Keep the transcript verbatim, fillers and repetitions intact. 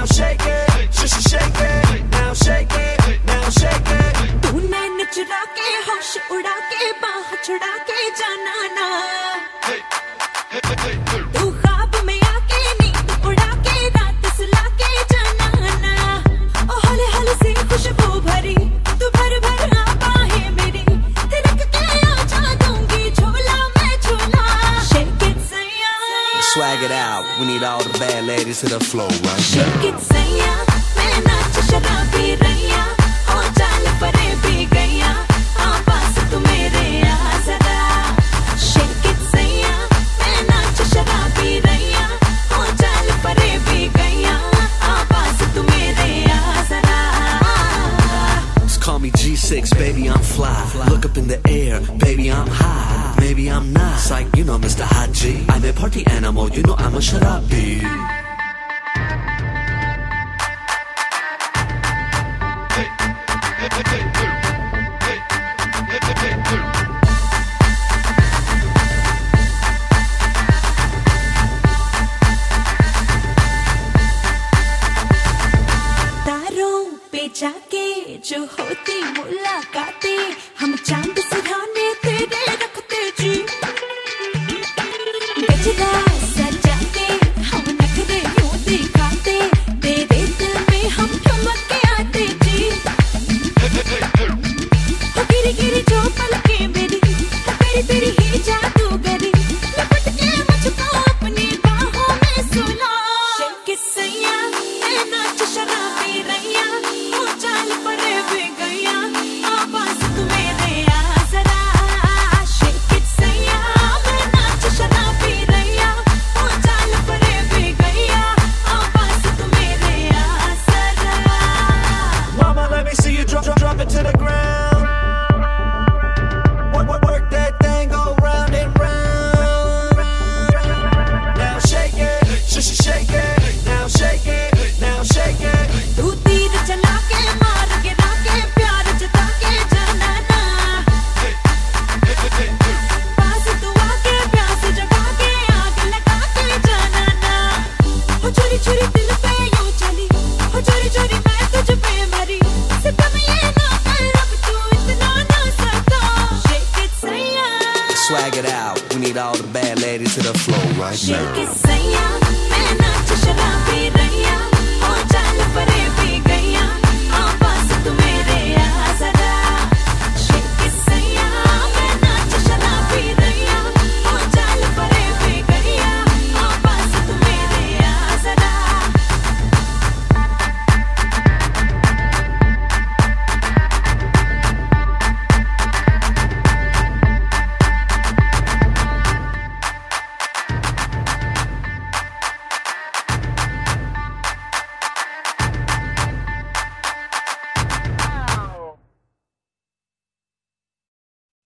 shake it, just shake it, now shake it, now shake it. तूने निचरा के होश उड़ा के बाह छुड़ा के जाना ना, तू ख्वाब में आके नींद उड़ा के रात सुला के जाना ना। ओ हौले हौले सी खुशबू भरी तू भर भर आ बाहें मेरी, तिलक के आजा दूंगी झोला मैं झोला। Shake it सैया, swag it out, we need all the bad ladies to the floor right now. Shake it सैया, मैं नाच शराबी रैया, ओ चाल परे भी गैया, आ पास तू मेरे आ जरा। Shake it सैया, मैं नाच शराबी रैया, ओ चाल परे भी गैया, आ पास तू मेरे आ जरा। Just call me G six, baby, I'm fly. Look up in the air, baby, I'm high. Maybe I'm not, like, you know, Mister Hot G. I'm a party animal, you know I'm a sharabi. तारों पे जाके जो होती मुलाकातें, हम चांद सिराने तेरे रखते जी। गजरा सजा के हम नखरे यूं दिखाते, तेरे दिल में हम ठुमक के आते जी। हो गिरी गिरी जो पलकें मेरी, हो तेरी तेरी ही जादूगरी, लिपट के मुझको अपनी बाहों में सुला। Shake it सैया, मैं नाच शराबी रैया, ओ चाल परे भी गैया, आ पास तू मेरे आ जरा। Shake it सैया, मैं नाच शराबी रैया, ओ चाल परे भी गैया, आ पास तू मेरे आ जरा। Mama, let me see you drop, drop, drop it to the ground. Work, work, work that thing, go round and round. Now shake it, just shake it, now shake it, now shake it. तू तीर चला के मार गिरा के प्यार जता के जाना ना, पास तू आके प्यास जगा के आग लगा के जाना ना। हो चोरी चोरी दिल पे यूं चली, हो चोरी चोरी मैं तुझ पे मरी, सितम ये ना कर अब तू इतना ना सता। Shake it सैया, Swag it out, we need all the bad ladies to the floor right now. Shake it